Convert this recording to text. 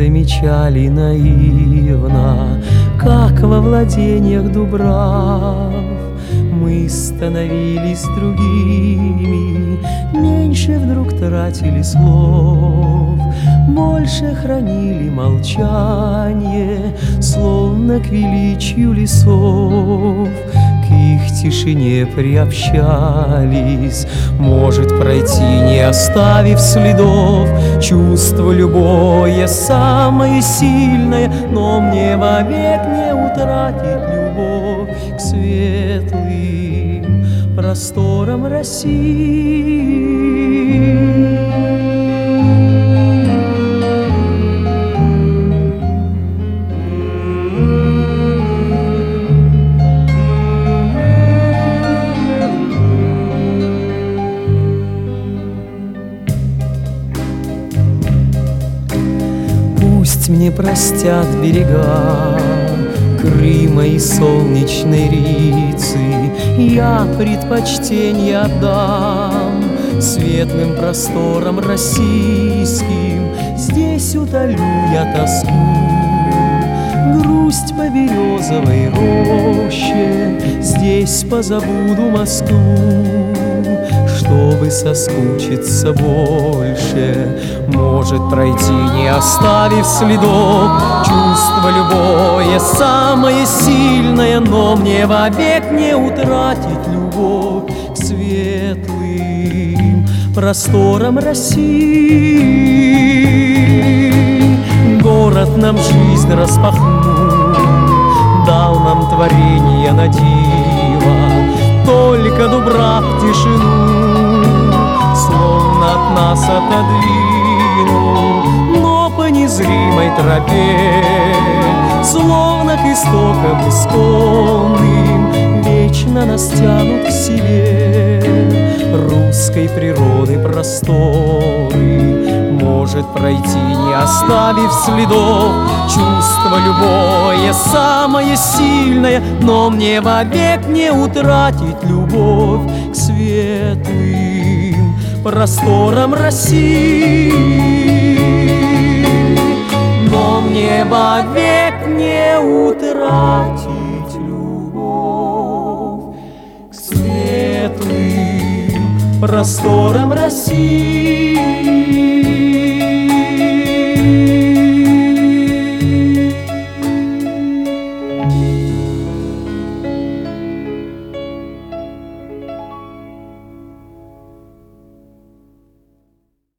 замечали наивно, как во владениях Дубрав мы становились другими, меньше вдруг тратили слов, больше хранили молчание, словно к величию лесов. К их тишине приобщались, может пройти, не оставив следов. Чувство любое, самое сильное, но мне вовек не утратить любовь к светлым просторам России. Пусть мне простят берега Крыма и солнечной Рицы, я предпочтение отдам светлым просторам российским. Здесь утолю я тоску, грусть по березовой роще, здесь позабуду Москву, чтобы соскучиться больше. Может пройти, не оставив следов, чувство любое, самое сильное, но мне вовек не утратить любовь к светлым просторам России. Город нам жизнь распахнул, дал нам творение на диво, только Дубрав тишину словно от нас отодвинул, но по незримой тропе, словно к истокам исконным, вечно нас тянут к себе русской природы просторы. Может пройти, не оставив следов, чувство любое, самое сильное, но мне вовек не утратить любовь к светлым просторам России. Но мне вовек не утратить любовь к светлым просторам России.